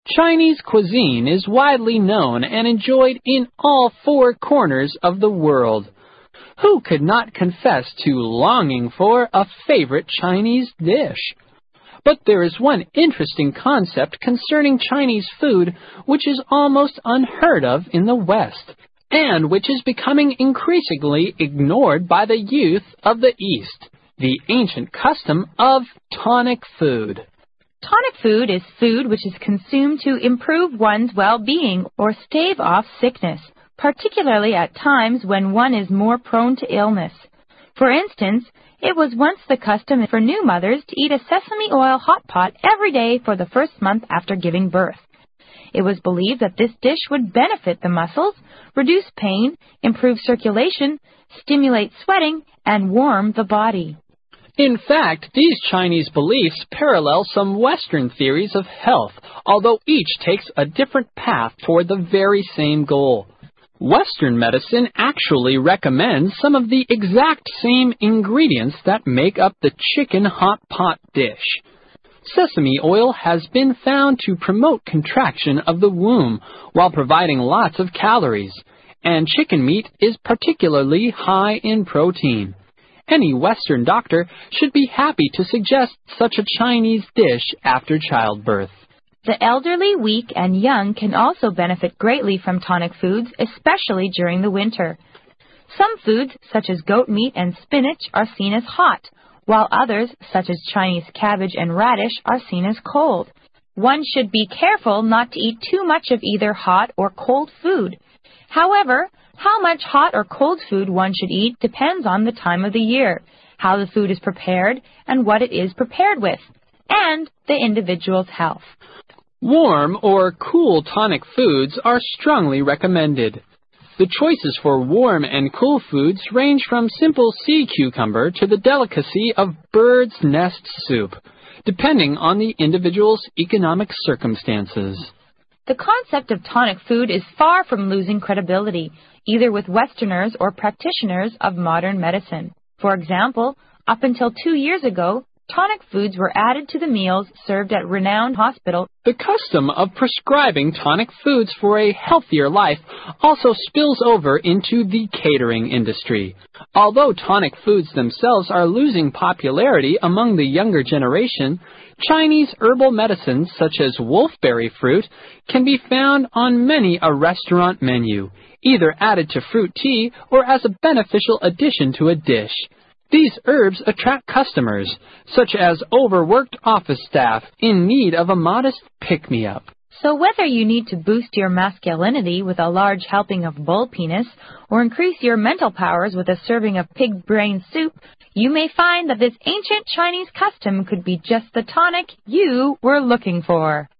Chinese cuisine is widely known and enjoyed in all four corners of the world. Who could not confess to longing for a favorite Chinese dish? But there is one interesting concept concerning Chinese food which is almost unheard of in the West, and which is becoming increasingly ignored by the youth of the East, the ancient custom of tonic food. Tonic food is food which is consumed to improve one's well-being or stave off sickness, particularly at times when one is more prone to illness. For instance, it was once the custom for new mothers to eat a sesame oil hot pot every day for the first month after giving birth. It was believed that this dish would benefit the muscles, reduce pain, improve circulation, stimulate sweating, and warm the body. In fact, these Chinese beliefs parallel some Western theories of health, although each takes a different path toward the very same goal. Western medicine actually recommends some of the exact same ingredients that make up the chicken hot pot dish. Sesame oil has been found to promote contraction of the womb while providing lots of calories, and chicken meat is particularly high in protein. Any Western doctor should be happy to suggest such a Chinese dish after childbirth. The elderly, weak, and young can also benefit greatly from tonic foods, especially during the winter. Some foods, such as goat meat and spinach, are seen as hot, while others, such as Chinese cabbage and radish, are seen as cold. One should be careful not to eat too much of either hot or cold food. However, how much hot or cold food one should eat depends on the time of the year, how the food is prepared, and what it is prepared with, and the individual's health. Warm or cool tonic foods are strongly recommended. The choices for warm and cool foods range from simple sea cucumber to the delicacy of bird's nest soup, depending on the individual's economic circumstances. The concept of tonic food is far from losing credibility, either with Westerners or practitioners of modern medicine. For example, up until 2 years ago, tonic foods were added to the meals served at renowned hospitals. The custom of prescribing tonic foods for a healthier life also spills over into the catering industry. Although tonic foods themselves are losing popularity among the younger generation, Chinese herbal medicines such as wolfberry fruit can be found on many a restaurant menu, either added to fruit tea or as a beneficial addition to a dish. These herbs attract customers, such as overworked office staff in need of a modest pick-me-up. So whether you need to boost your masculinity with a large helping of bull penis or increase your mental powers with a serving of pig brain soup, you may find that this ancient Chinese custom could be just the tonic you were looking for.